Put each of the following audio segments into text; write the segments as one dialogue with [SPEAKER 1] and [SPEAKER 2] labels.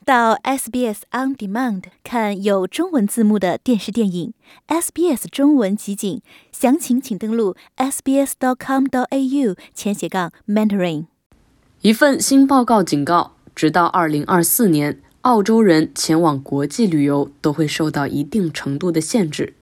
[SPEAKER 1] 到 SBS On Demand 看有中文字幕的电视电影 SBS 中文集锦，详情请登录 sbs.com.au/Mandarin。
[SPEAKER 2] 一份新报告警告，直到2024年，澳洲人前往国际旅游都会受到一定程度的限制。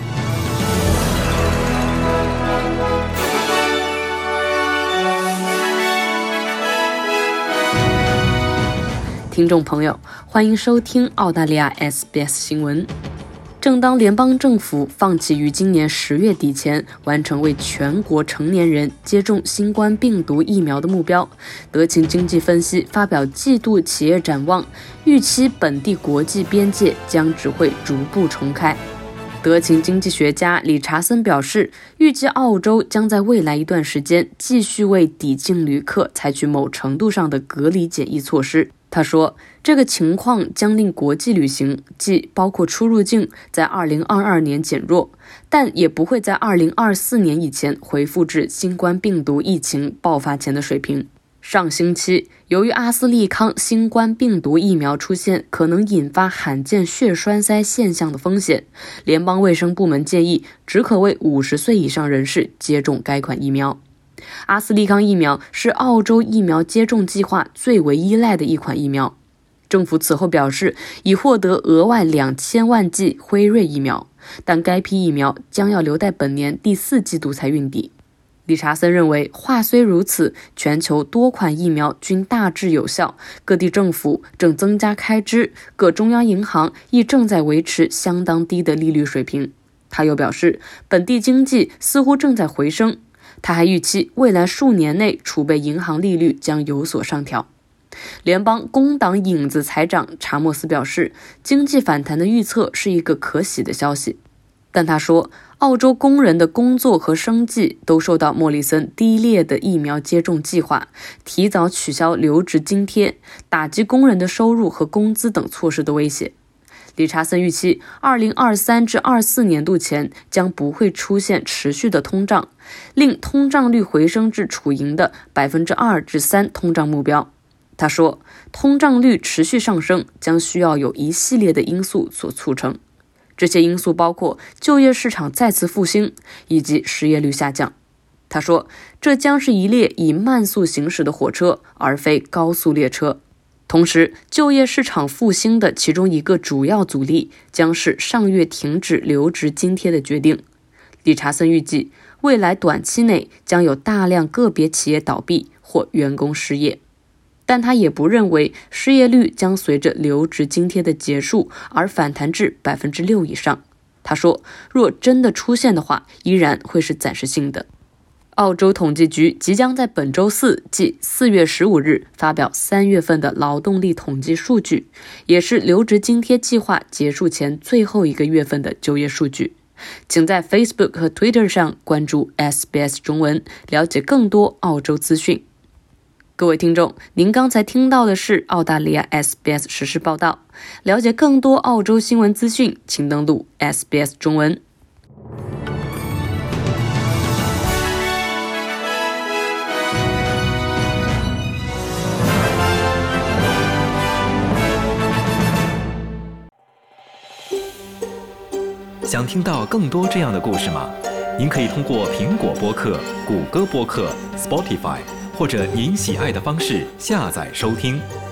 [SPEAKER 2] 听众朋友，欢迎收听澳大利亚 SBS 新闻。正当联邦政府放弃于今年10月底前完成为全国成年人接种新冠病毒疫苗的目标，德勤经济分析发表季度企业展望，预期本地国际边界将只会逐步重开。德勤经济学家理查森表示，预计澳洲将在未来一段时间继续为抵境旅客采取某程度上的隔离检疫措施。他说，这个情况将令国际旅行，即包括出入境，在2022年减弱，但也不会在2024年以前恢复至新冠病毒疫情爆发前的水平。上星期，由于阿斯利康新冠病毒疫苗出现可能引发罕见血栓塞现象的风险，联邦卫生部门建议只可为50岁以上人士接种该款疫苗。阿斯利康疫苗是澳洲疫苗接种计划最为依赖的一款疫苗。政府此后表示，已获得额外2000万剂辉瑞疫苗，但该批疫苗将要留待本年第4季度才运抵。理查森认为，话虽如此，全球多款疫苗均大致有效，各地政府正增加开支，各中央银行亦正在维持相当低的利率水平。他又表示，本地经济似乎正在回升。他还预期未来数年内储备银行利率将有所上调。联邦工党影子财长查莫斯表示，经济反弹的预测是一个可喜的消息，但他说，澳洲工人的工作和生计都受到莫里森低劣的疫苗接种计划、提早取消留职津贴、打击工人的收入和工资等措施的威胁。理查森预期2023至24年度前将不会出现持续的通胀，令通胀率回升至储盈的2%至3%通胀目标。他说，通胀率持续上升将需要有一系列的因素所促成，这些因素包括就业市场再次复兴以及失业率下降。他说，这将是一列以慢速行驶的火车，而非高速列车。同时，就业市场复兴的其中一个主要阻力将是上月停止留职津贴的决定。理查森预计，未来短期内将有大量个别企业倒闭或员工失业，但他也不认为失业率将随着留职津贴的结束而反弹至6%以上。他说，若真的出现的话，依然会是暂时性的。澳洲统计局即将在本周四，即4月15日发表3月份的劳动力统计数据，也是留职津贴计划结束前最后一个月份的就业数据。请在 Facebook 和 Twitter 上关注 SBS 中文，了解更多澳洲资讯。各位听众，您刚才听到的是澳大利亚 SBS 时事报道。了解更多澳洲新闻资讯，请登录 SBS 中文。
[SPEAKER 3] 想听到更多这样的故事吗？您可以通过苹果播客、谷歌播客、Spotify 或者您喜爱的方式下载收听。